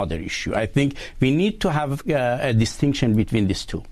other issue. I think we need to have a distinction between these two.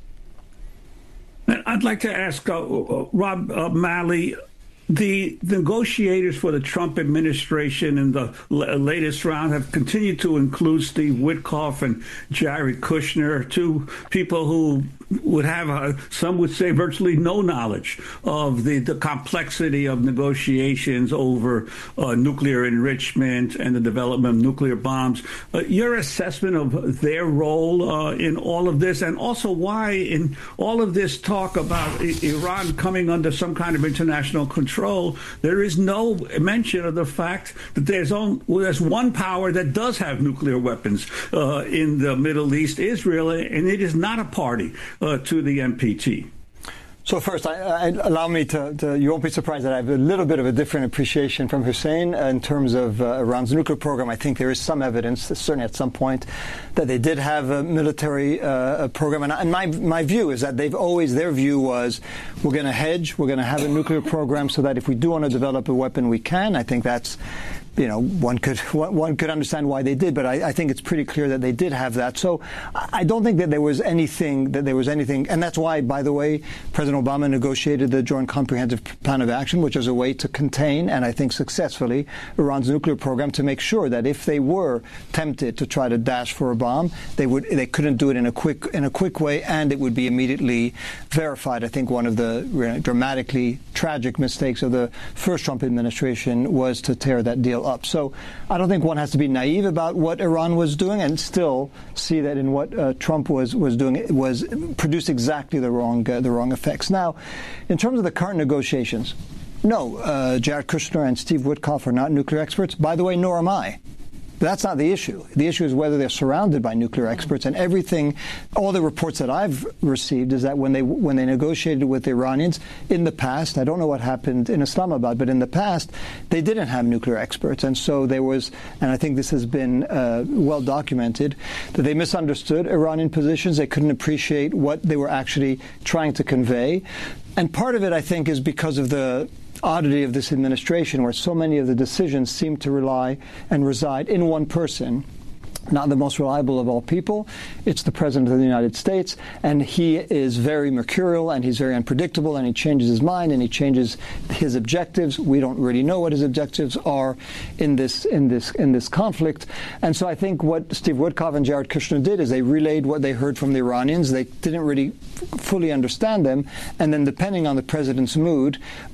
I'd like to ask Rob Malley, the negotiators for the Trump administration in the latest round have continued to include Steve Witkoff and Jared Kushner, two people who would have, some would say, virtually no knowledge of the complexity of negotiations over nuclear enrichment and the development of nuclear bombs. Your assessment of their role in all of this, and also why in all of this talk about Iran coming under some kind of international control, there is no mention of the fact that there's one power that does have nuclear weapons in the Middle East, Israel, and it is not a party to the NPT. So first, allow me to, you won't be surprised that I have a little bit of a different appreciation from Hussein in terms of Iran's nuclear program. I think there is some evidence, certainly at some point, that they did have a military program. And my view is that their view was, we're going to hedge, we're going to have a nuclear program so that if we do want to develop a weapon, we can. I think that's, one could understand why they did, but I think it's pretty clear that they did have that. So I don't think that there was anything, and that's why, by the way, President Obama negotiated the Joint Comprehensive Plan of Action, which is a way to contain, and I think successfully, Iran's nuclear program, to make sure that if they were tempted to try to dash for a bomb, they couldn't do it in a quick way, and it would be immediately verified. I think one of the dramatically tragic mistakes of the first Trump administration was to tear that deal up. So I don't think one has to be naive about what Iran was doing and still see that in what Trump was doing, it was produced exactly the wrong effects. Now, in terms of the current negotiations, no, Jared Kushner and Steve Witkoff are not nuclear experts. By the way, nor am I. But that's not the issue. The issue is whether they're surrounded by nuclear experts. And all the reports that I've received is that when they negotiated with the Iranians in the past, I don't know what happened in Islamabad, but in the past, they didn't have nuclear experts. And so there was, and I think this has been well documented, that they misunderstood Iranian positions. They couldn't appreciate what they were actually trying to convey. And part of it, I think, is because of the oddity of this administration, where so many of the decisions seem to rely and reside in one person, not the most reliable of all people. It's the President of the United States, and he is very mercurial, and he's very unpredictable, and he changes his mind, and he changes his objectives. We don't really know what his objectives are in this conflict. And so I think what Steve Witkoff and Jared Kushner did is they relayed what they heard from the Iranians. They didn't really fully understand them, and then depending on the president's mood,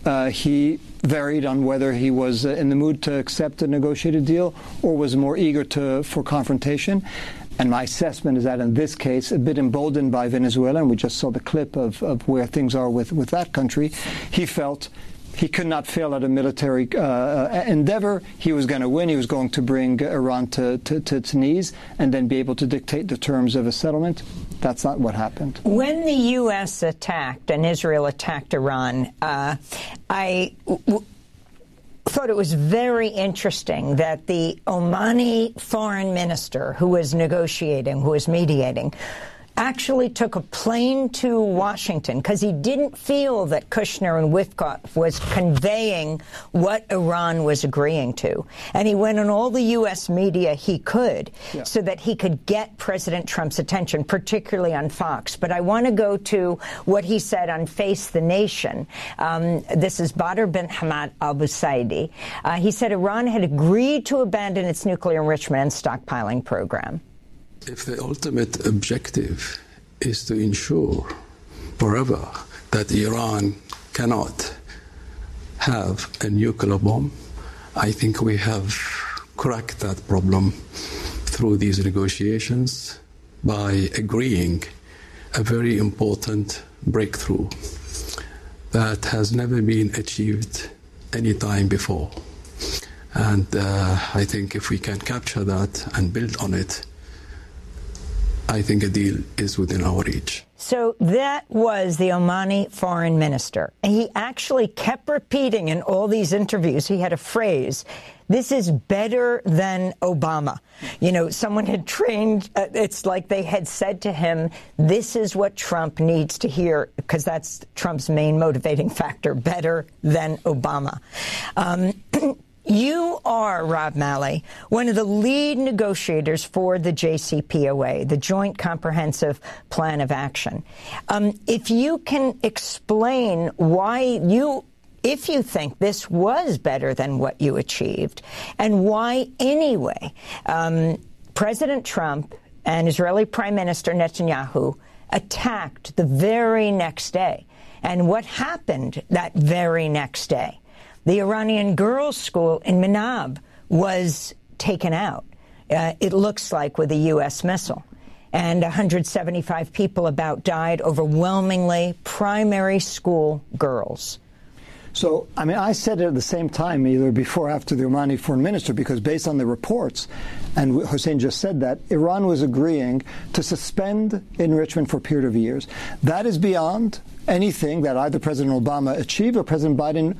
he varied on whether he was in the mood to accept a negotiated deal or was more eager for confrontation. And my assessment is that in this case, a bit emboldened by Venezuela, and we just saw the clip of where things are with that country, he felt he could not fail at a military endeavor. He was going to win. He was going to bring Iran to its knees and then be able to dictate the terms of a settlement. That's not what happened. When the U.S. attacked and Israel attacked Iran, I thought it was very interesting that the Omani foreign minister who was negotiating, who was mediating, actually took a plane to Washington because he didn't feel that Kushner and Witkoff was conveying what Iran was agreeing to. And he went on all the U.S. media he could so that he could get President Trump's attention, particularly on Fox. But I want to go to what he said on Face the Nation. This is Badr bin Hamad al-Busaidi. He said Iran had agreed to abandon its nuclear enrichment and stockpiling program. If the ultimate objective is to ensure forever that Iran cannot have a nuclear bomb, I think we have cracked that problem through these negotiations by agreeing a very important breakthrough that has never been achieved any time before. And I think if we can capture that and build on it, I think a deal is within our reach. So that was the Omani foreign minister. And he actually kept repeating in all these interviews, he had a phrase, this is better than Obama. You know, someone had trained, it's like they had said to him, this is what Trump needs to hear, because that's Trump's main motivating factor, better than Obama. You are, Rob Malley, one of the lead negotiators for the JCPOA, the Joint Comprehensive Plan of Action. If you can explain why if you think this was better than what you achieved, and why anyway, President Trump and Israeli Prime Minister Netanyahu attacked the very next day. And what happened that very next day? The Iranian girls' school in Minab was taken out, it looks like with a U.S. missile. And 175 people about died, overwhelmingly primary school girls. So, I mean, I said it at the same time, either before or after the Iranian foreign minister, because based on the reports, and Hussein just said that, Iran was agreeing to suspend enrichment for a period of years. That is beyond anything that either President Obama achieved or President Biden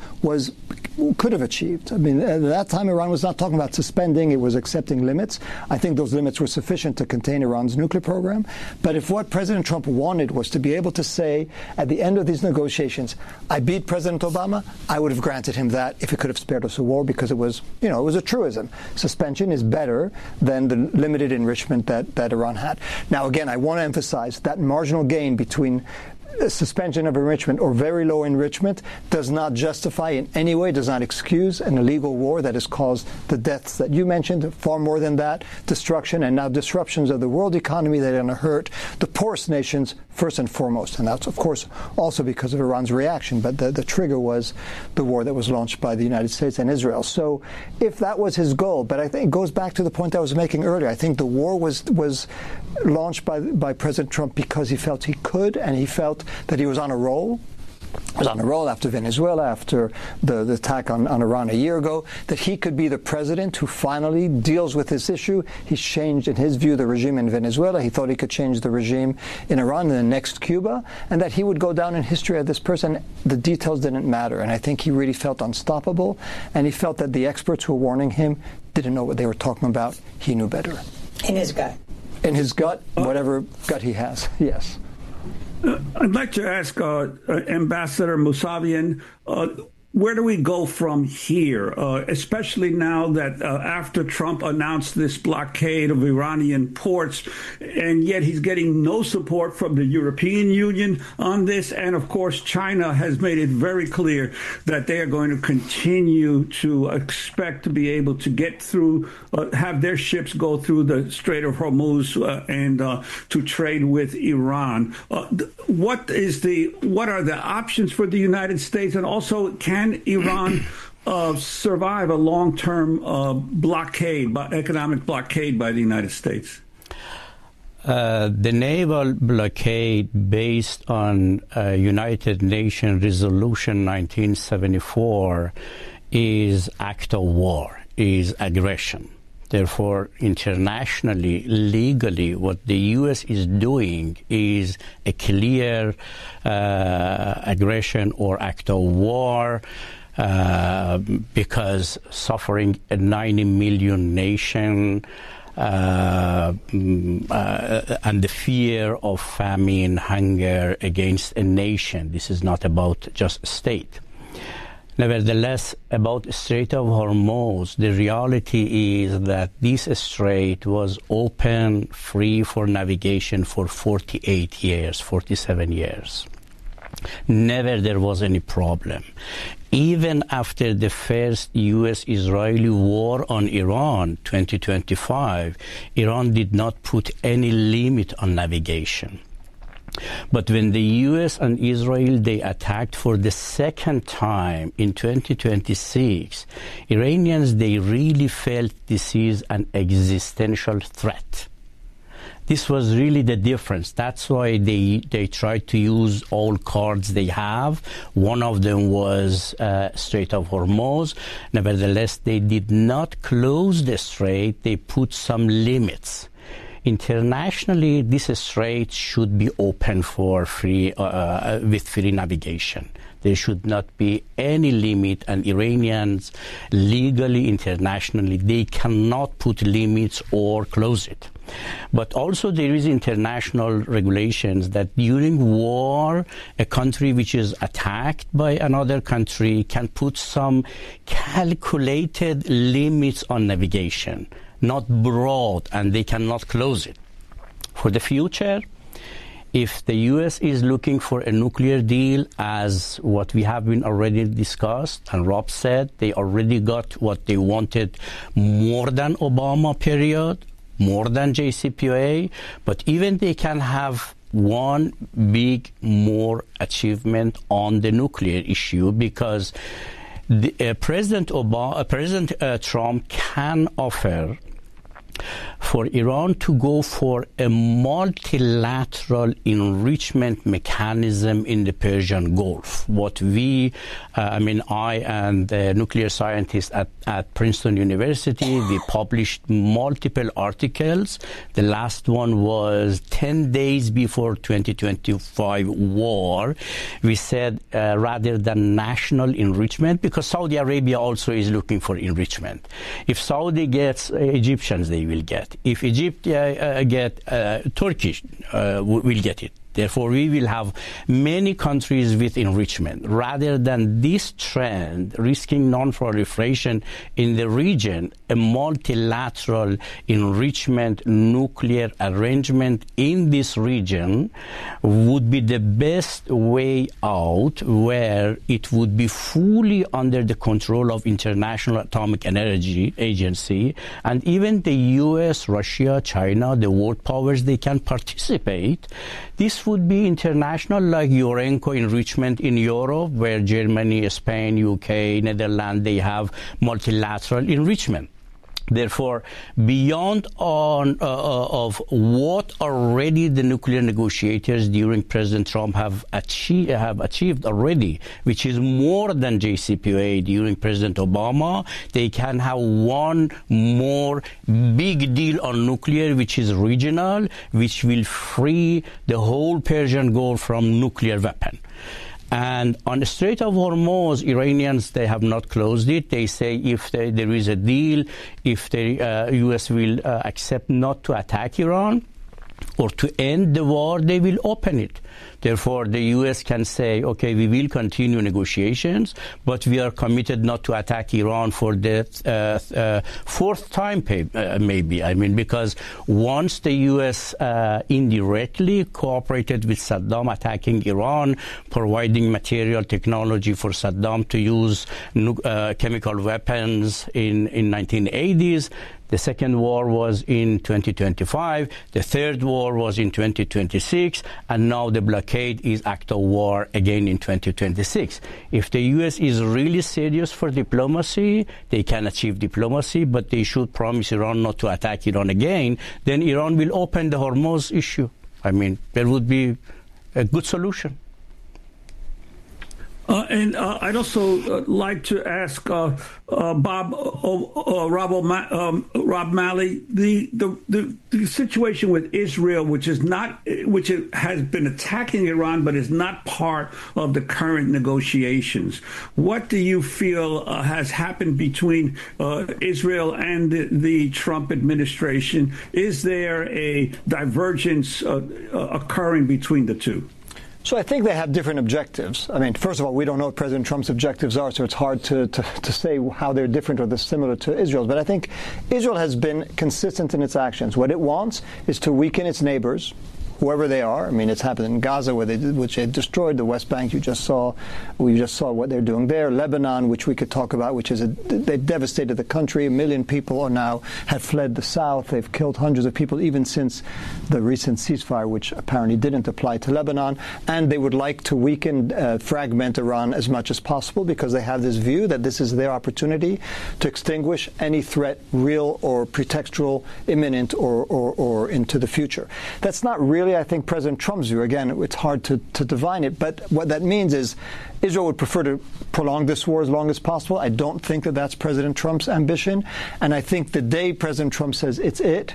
could have achieved. I mean, at that time, Iran was not talking about suspending, it was accepting limits. I think those limits were sufficient to contain Iran's nuclear program. But if what President Trump wanted was to be able to say, at the end of these negotiations, I beat President Obama, I would have granted him that if it could have spared us a war, because it was, it was a truism. Suspension is better than the limited enrichment that Iran had. Now, again, I want to emphasize that marginal gain between suspension of enrichment or very low enrichment does not justify in any way, does not excuse an illegal war that has caused the deaths that you mentioned, far more than that, destruction and now disruptions of the world economy that are going to hurt the poorest nations first and foremost. And that's, of course, also because of Iran's reaction. But the trigger was the war that was launched by the United States and Israel. So if that was his goal, but I think it goes back to the point I was making earlier. I think the war was launched by President Trump because he felt he could, and he felt that he was on a roll. Was on a roll after Venezuela, after the attack on Iran a year ago, that he could be the president who finally deals with this issue. He's changed, in his view, the regime in Venezuela. He thought he could change the regime in Iran and the next Cuba, and that he would go down in history as this person. The details didn't matter, and I think he really felt unstoppable, and he felt that the experts who were warning him didn't know what they were talking about. He knew better. In his gut. In his gut, whatever gut he has, yes. I'd like to ask Ambassador Mousavian, where do we go from here, especially now that after Trump announced this blockade of Iranian ports, and yet he's getting no support from the European Union on this. And, of course, China has made it very clear that they are going to continue to expect to be able to get through, have their ships go through the Strait of Hormuz and to trade with Iran. What are the options for the United States? And also, can Iran survive a long-term economic blockade by the United States? The naval blockade based on United Nations Resolution 1974 is act of war, is aggression. Therefore, internationally, legally, what the U.S. is doing is a clear aggression or act of war, because suffering a 90 million nation and the fear of famine, hunger against a nation. This is not about just a state. Nevertheless, about Strait of Hormuz, the reality is that this strait was open, free for navigation for 48 years, 47 years. Never there was any problem. Even after the first U.S.-Israeli war on Iran, 2025, Iran did not put any limit on navigation. But when the U.S. and Israel, they attacked for the second time in 2026, Iranians, they really felt this is an existential threat. This was really the difference. That's why they tried to use all cards they have. One of them was Strait of Hormuz. Nevertheless, they did not close the strait. They put some limits. Internationally, this strait should be open for free, with free navigation. There should not be any limit, and Iranians, legally, internationally, they cannot put limits or close it. But also there is international regulations that during war, a country which is attacked by another country can put some calculated limits on navigation, not broad, and they cannot close it. For the future, if the U.S. is looking for a nuclear deal, as what we have been already discussed, and Rob said, they already got what they wanted more than Obama period, more than JCPOA, but even they can have one big more achievement on the nuclear issue, because President Trump can offer for Iran to go for a multilateral enrichment mechanism in the Persian Gulf. What I and the nuclear scientists at Princeton University, we published multiple articles. The last one was 10 days before 2025 war. We said rather than national enrichment, because Saudi Arabia also is looking for enrichment. If Saudi gets Egyptians, they will get. If Egypt get Turkish, will get it. Therefore, we will have many countries with enrichment. Rather than this trend risking non-proliferation in the region, a multilateral enrichment nuclear arrangement in this region would be the best way out, where it would be fully under the control of International Atomic Energy Agency, and even the US, Russia, China, the world powers, they can participate. This would be international, like Urenco enrichment in Europe, where Germany, Spain, UK, Netherlands, they have multilateral enrichment. Therefore, beyond of what already the nuclear negotiators during President Trump have achieved already, which is more than JCPOA during President Obama, they can have one more big deal on nuclear, which is regional, which will free the whole Persian Gulf from nuclear weapon. And on the Strait of Hormuz, Iranians, they have not closed it. They say if there is a deal, if the U.S. will accept not to attack Iran or to end the war, they will open it. Therefore, the U.S. can say, okay, we will continue negotiations, but we are committed not to attack Iran for the fourth time, maybe. Because once the U.S. indirectly cooperated with Saddam attacking Iran, providing material technology for Saddam to use chemical weapons in 1980s, the second war was in 2025, the third war was in 2026, and now the blockade is act of war again in 2026. If the U.S. is really serious for diplomacy, they can achieve diplomacy, but they should promise Iran not to attack Iran again. Then Iran will open the Hormuz issue. There would be a good solution. And I'd also like to ask Rob Malley, the situation with Israel, which has been attacking Iran, but is not part of the current negotiations. What do you feel has happened between Israel and the Trump administration? Is there a divergence occurring between the two? So I think they have different objectives. First of all, we don't know what President Trump's objectives are, so it's hard to say how they're different or they're similar to Israel's. But I think Israel has been consistent in its actions. What it wants is to weaken its neighbors, whoever they are. it's happened in Gaza, which they destroyed. The West Bank, we just saw what they're doing there. Lebanon, which we could talk about, they've devastated the country. 1 million people have fled the south. They've killed hundreds of people, even since the recent ceasefire, which apparently didn't apply to Lebanon. And they would like to weaken, fragment Iran as much as possible, because they have this view that this is their opportunity to extinguish any threat, real or pretextual, imminent or into the future. That's not really, I think, President Trump's view. Again, it's hard to divine it, but what that means is Israel would prefer to prolong this war as long as possible. I don't think that that's President Trump's ambition, and I think the day President Trump says it's it,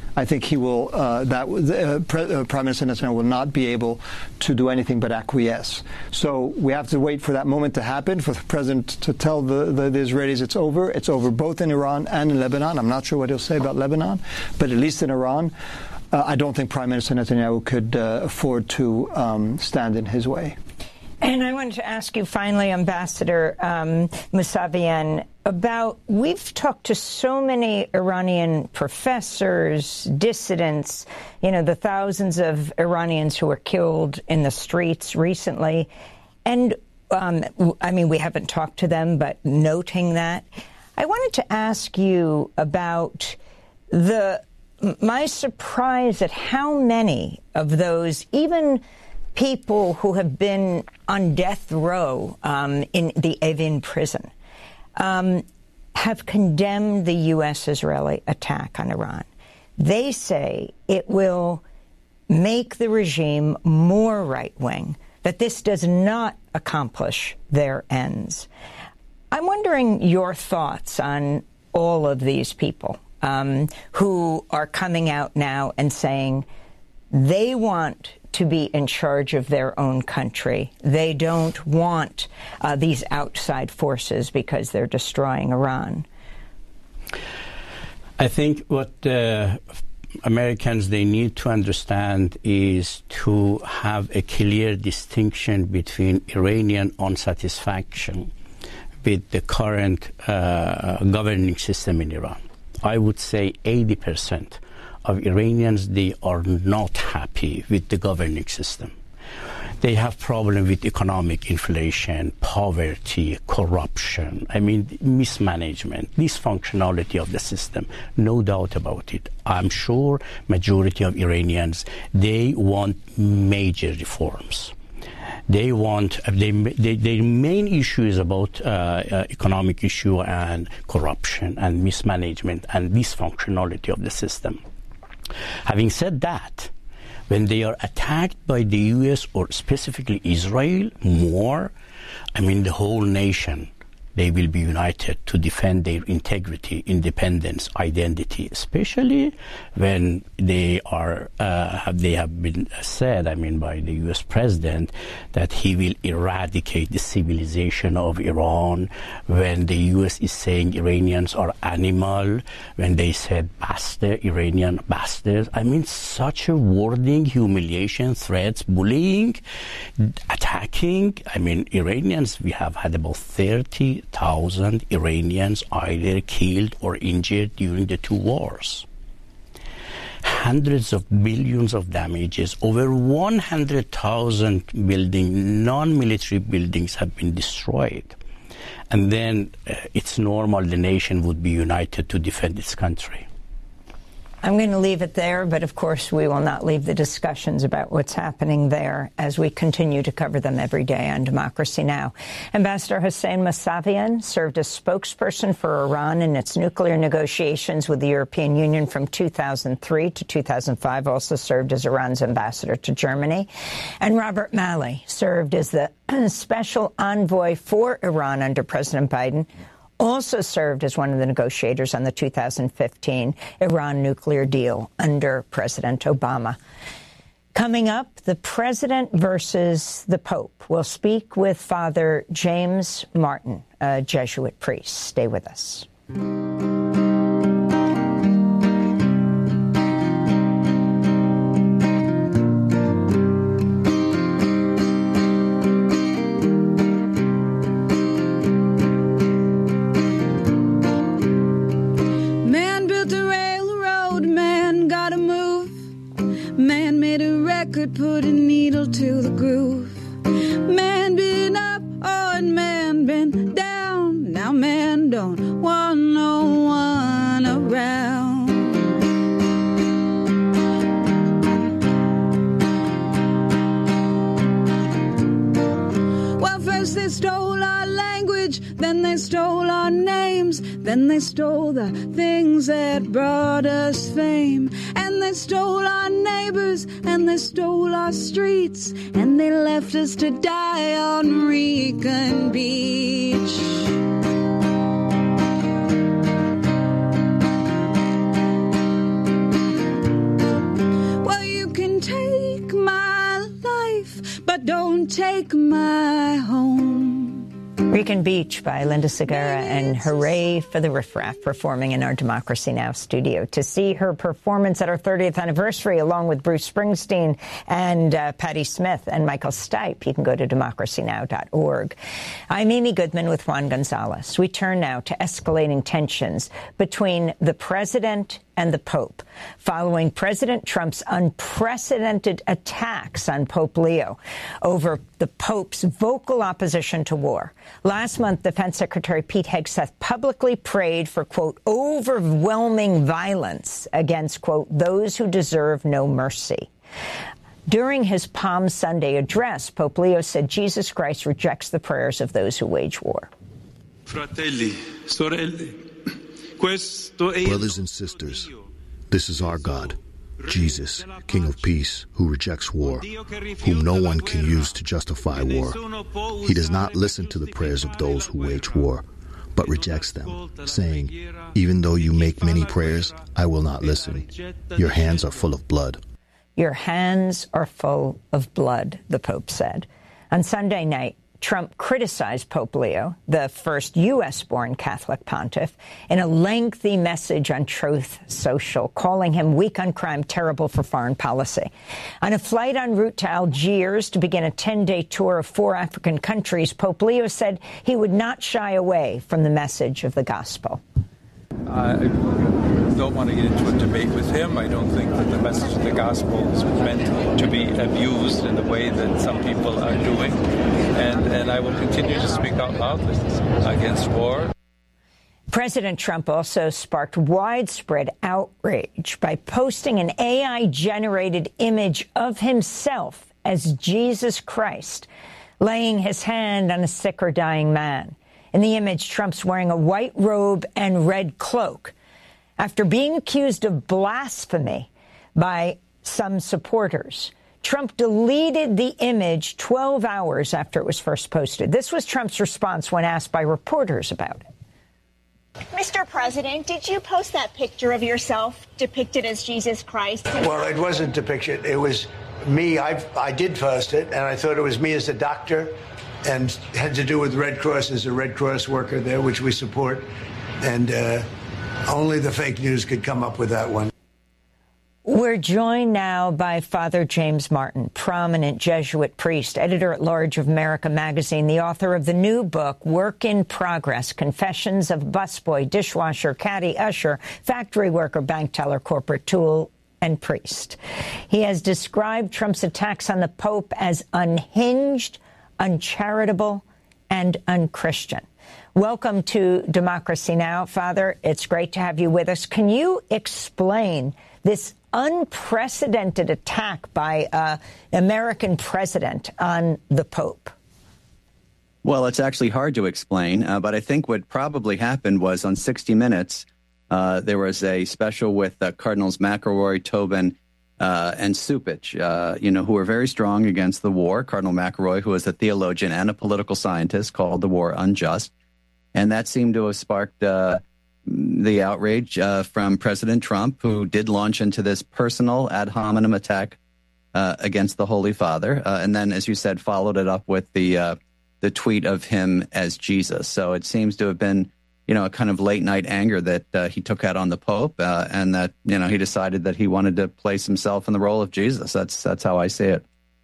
I think he will. Prime Minister Netanyahu will not be able to do anything but acquiesce. So we have to wait for that moment to happen, for the president to tell the Israelis it's over. It's over both in Iran and in Lebanon. I'm not sure what he'll say about Lebanon, but at least in Iran, I don't think Prime Minister Netanyahu could afford to stand in his way. And I wanted to ask you finally, Ambassador Mousavian, we've talked to so many Iranian professors, dissidents, the thousands of Iranians who were killed in the streets recently. And, we haven't talked to them, but noting that, I wanted to ask you about my surprise at how many of those, even people who have been on death row in the Evin prison, have condemned the U.S.-Israeli attack on Iran. They say it will make the regime more right-wing, that this does not accomplish their ends. I'm wondering your thoughts on all of these people who are coming out now and saying they want to be in charge of their own country. They don't want these outside forces because they're destroying Iran. I think what Americans, they need to understand is to have a clear distinction between Iranian unsatisfaction with the current governing system in Iran. I would say 80% of Iranians, they are not happy with the governing system. They have problems with economic inflation, poverty, corruption, mismanagement, dysfunctionality of the system, no doubt about it. I'm sure majority of Iranians, they want major reforms. They want, their main issue is about economic issue and corruption and mismanagement and dysfunctionality of the system. Having said that, when they are attacked by the U.S. or specifically Israel more, the whole nation, they will be united to defend their integrity, independence, identity, especially when they have been said, by the U.S. president, that he will eradicate the civilization of Iran, when the U.S. is saying Iranians are animal, when they said bastard, Iranian bastards. Such a wording, humiliation, threats, bullying, attacking. Iranians, we have had about 30,000 Iranians either killed or injured during the two wars. Hundreds of billions of damages, over 100,000 non-military buildings have been destroyed. And then it's normal the nation would be united to defend its country. I'm going to leave it there, but of course we will not leave the discussions about what's happening there as we continue to cover them every day on Democracy Now! Ambassador Hossein Mousavian served as spokesperson for Iran in its nuclear negotiations with the European Union from 2003 to 2005, also served as Iran's ambassador to Germany. And Robert Malley served as the special envoy for Iran under President Biden, also served as one of the negotiators on the 2015 Iran nuclear deal under President Obama. Coming up, the president versus the Pope. We'll speak with Father James Martin, a Jesuit priest. Stay with us. Could put a needle to the groove. Man been up, oh, and man been down. Now man don't want no one around. Well, first they stole our language, then they stole our names, then they stole the things that brought us fame. And they stole our neighbors, and they stole our streets, and they left us to die on Recon Beach. take my home. Rican Beach by Linda Segarra and Hooray for the Riff Raff performing in our Democracy Now! Studio. To see her performance at her 30th anniversary along with Bruce Springsteen and Patti Smith and Michael Stipe, you can go to democracynow.org. I'm Amy Goodman with Juan Gonzalez. We turn now to escalating tensions between the president and the Pope, following President Trump's unprecedented attacks on Pope Leo over the Pope's vocal opposition to war. Last month, Defense Secretary Pete Hegseth publicly prayed for, quote, overwhelming violence against, quote, those who deserve no mercy. During his Palm Sunday address, Pope Leo said Jesus Christ rejects the prayers of those who wage war. Fratelli, sorelle. Brothers and sisters, this is our God, Jesus, King of Peace, who rejects war, whom no one can use to justify war. He does not listen to the prayers of those who wage war, but rejects them, saying, even though you make many prayers, I will not listen. Your hands are full of blood. Your hands are full of blood, the Pope said. On Sunday night, Trump criticized Pope Leo, the first U.S.-born Catholic pontiff, in a lengthy message on Truth Social, calling him weak on crime, terrible for foreign policy. On a flight en route to Algiers to begin a 10-day tour of 4 African countries, Pope Leo said he would not shy away from the message of the gospel. I don't want to get into a debate with him. I don't think that the message of the gospel is meant to be abused in the way that some people are doing. And I will continue to speak out loudly against war. President Trump also sparked widespread outrage by posting an AI-generated image of himself as Jesus Christ, laying his hand on a sick or dying man. In the image, Trump's wearing a white robe and red cloak. After being accused of blasphemy by some supporters, Trump deleted the image 12 hours after it was first posted. This was Trump's response when asked by reporters about it. Mr. President, did you post that picture of yourself depicted as Jesus Christ? Well, it wasn't depicted. It was me. I did post it, and I thought it was me as a doctor, and had to do with Red Cross as a Red Cross worker there, which we support. And only the fake news could come up with that one. We're joined now by Father James Martin, prominent Jesuit priest, editor-at-large of America Magazine, the author of the new book, Work in Progress, Confessions of Busboy, Dishwasher, Caddy, Usher, Factory Worker, Bank Teller, Corporate Tool, and Priest. He has described Trump's attacks on the Pope as unhinged, uncharitable, and unchristian. Welcome to Democracy Now! Father, it's great to have you with us. Can you explain this unprecedented attack by an American president on the Pope? Well, it's actually hard to explain, but I think what probably happened was on 60 Minutes, there was a special with Cardinals McElroy, Tobin, and Cupich, who are very strong against the war. Cardinal McElroy, who is a theologian and a political scientist, called the war unjust. And that seemed to have sparked the outrage from President Trump, who did launch into this personal ad hominem attack against the Holy Father. And then, as you said, followed it up with the tweet of him as Jesus. So it seems to have been, a kind of late night anger that he took out on the Pope, and that, he decided that he wanted to place himself in the role of Jesus. That's how I see it.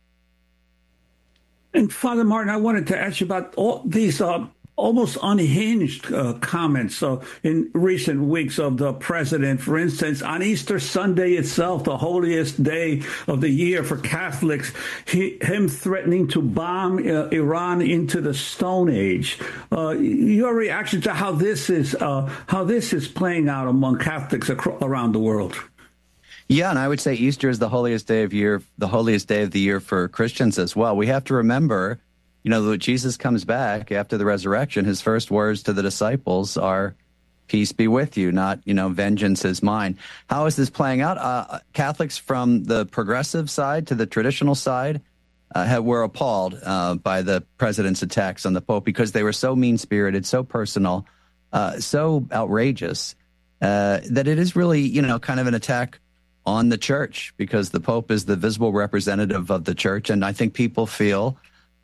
And Father Martin, I wanted to ask you about all these almost unhinged comments in recent weeks of the president. For instance, on Easter Sunday itself, the holiest day of the year for Catholics, him threatening to bomb Iran into the Stone Age. Your reaction to how this is playing out among Catholics around the world? Yeah, and I would say Easter is the holiest day of the year for Christians as well. We have to remember, that Jesus comes back after the resurrection. His first words to the disciples are, peace be with you, not, vengeance is mine. How is this playing out? Catholics from the progressive side to the traditional side were appalled by the president's attacks on the Pope because they were so mean-spirited, so personal, so outrageous, that it is really, kind of an attack on the church, because the Pope is the visible representative of the church. And I think people feel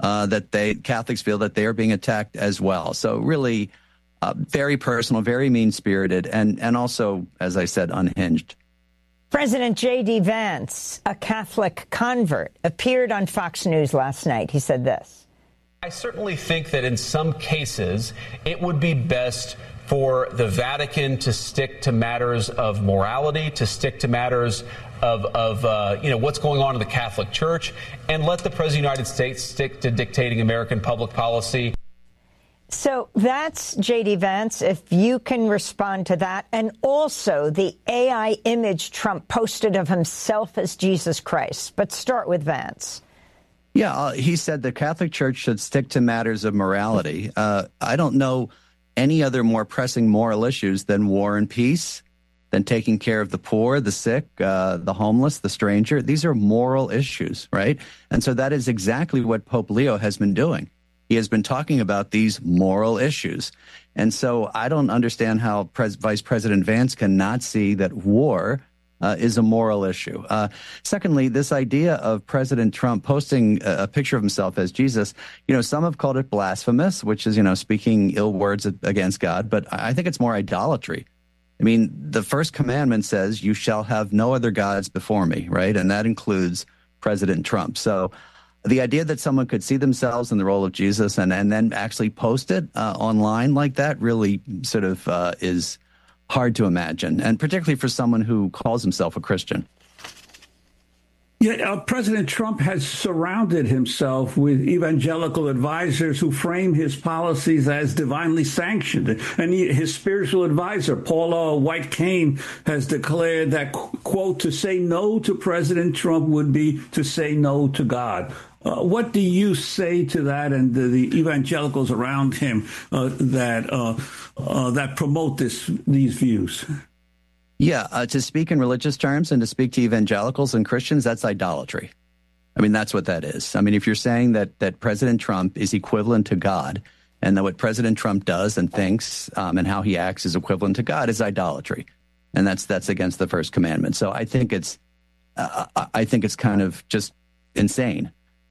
that Catholics feel that they are being attacked as well. So really very personal, very mean-spirited, and also, as I said, unhinged. President J.D. Vance, a Catholic convert, appeared on Fox News last night. He said this. I certainly think that in some cases it would be best for the Vatican to stick to matters of morality, to stick to matters of what's going on in the Catholic Church, and let the President of the United States stick to dictating American public policy. So that's J.D. Vance, if you can respond to that. And also the AI image Trump posted of himself as Jesus Christ. But start with Vance. Yeah, he said the Catholic Church should stick to matters of morality. I don't know any other more pressing moral issues than war and peace, than taking care of the poor, the sick, the homeless, the stranger. These are moral issues, right? And so that is exactly what Pope Leo has been doing. He has been talking about these moral issues. And so I don't understand how Vice President Vance cannot see that war is a moral issue. Secondly, this idea of President Trump posting a picture of himself as Jesus, some have called it blasphemous, which is, speaking ill words against God. But I think it's more idolatry. I mean, the first commandment says, you shall have no other gods before me, right? And that includes President Trump. So the idea that someone could see themselves in the role of Jesus and then actually post it online like that really sort of is hard to imagine, and particularly for someone who calls himself a Christian. Yeah, President Trump has surrounded himself with evangelical advisors who frame his policies as divinely sanctioned. And his spiritual advisor, Paula White Cain, has declared that, quote, to say no to President Trump would be to say no to God. What do you say to that and the evangelicals around him that promote these views? Yeah, to speak in religious terms and to speak to evangelicals and Christians, that's idolatry. I mean, that's what that is. I mean, if you're saying that President Trump is equivalent to God and that what President Trump does and thinks and how he acts is equivalent to God is idolatry. And that's against the first commandment. So I think it's kind of just insane.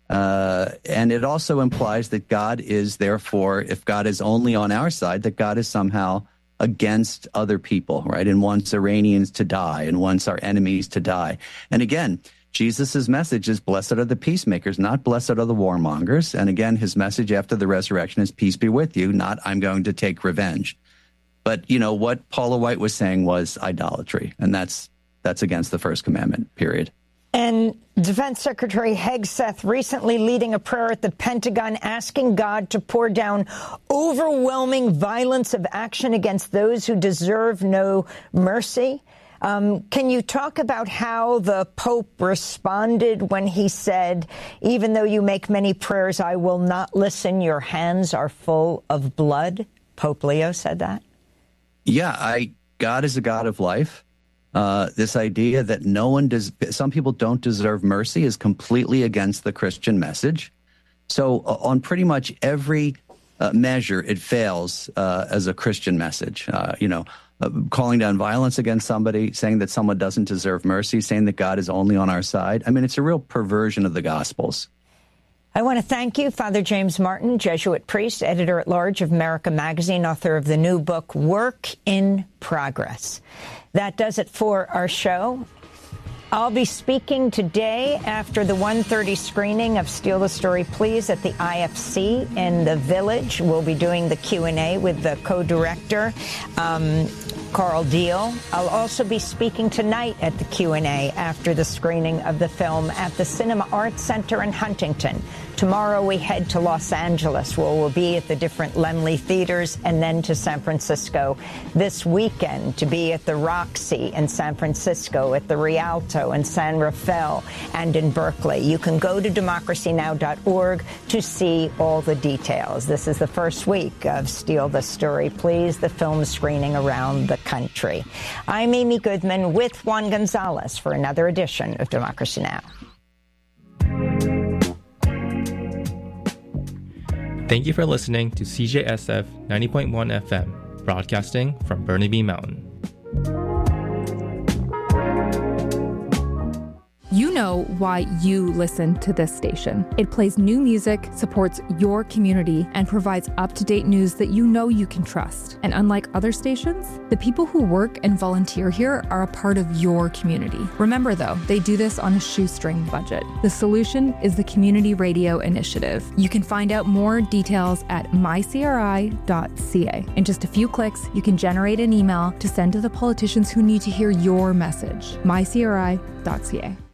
And it also implies that God is, therefore, if God is only on our side, that God is somehow against other people, right? And wants Iranians to die and wants our enemies to die. And again, Jesus' message is blessed are the peacemakers, not blessed are the warmongers. And again, his message after the resurrection is peace be with you, not I'm going to take revenge. But, what Paula White was saying was idolatry. And that's against the first commandment, period. And Defense Secretary Hegseth recently leading a prayer at the Pentagon asking God to pour down overwhelming violence of action against those who deserve no mercy. Can you talk about how the Pope responded when he said, even though you make many prayers, I will not listen, your hands are full of blood? Pope Leo said that? Yeah, God is a God of life. This idea that some people don't deserve mercy is completely against the Christian message. So on pretty much every measure, it fails as a Christian message. Calling down violence against somebody, saying that someone doesn't deserve mercy, saying that God is only on our side. I mean, it's a real perversion of the Gospels. I want to thank you, Father James Martin, Jesuit priest, editor-at-large of America Magazine, author of the new book, Work in Progress. That does it for our show. I'll be speaking today after the 1:30 screening of Steal the Story, Please at the IFC in the Village. We'll be doing the Q&A with the co-director, Carl Deal. I'll also be speaking tonight at the Q&A after the screening of the film at the Cinema Arts Center in Huntington. Tomorrow we head to Los Angeles, where we'll be at the different Laemmle theaters, and then to San Francisco this weekend to be at the Roxy in San Francisco, at the Rialto in San Rafael, and in Berkeley. You can go to democracynow.org to see all the details. This is the first week of Steal the Story, Please, the film screening around the country. I'm Amy Goodman with Juan Gonzalez for another edition of Democracy Now! Thank you for listening to CJSF 90.1 FM, broadcasting from Burnaby Mountain. You know why you listen to this station. It plays new music, supports your community, and provides up-to-date news that you know you can trust. And unlike other stations, the people who work and volunteer here are a part of your community. Remember though, they do this on a shoestring budget. The solution is the Community Radio Initiative. You can find out more details at mycri.ca. In just a few clicks, you can generate an email to send to the politicians who need to hear your message. mycri.ca.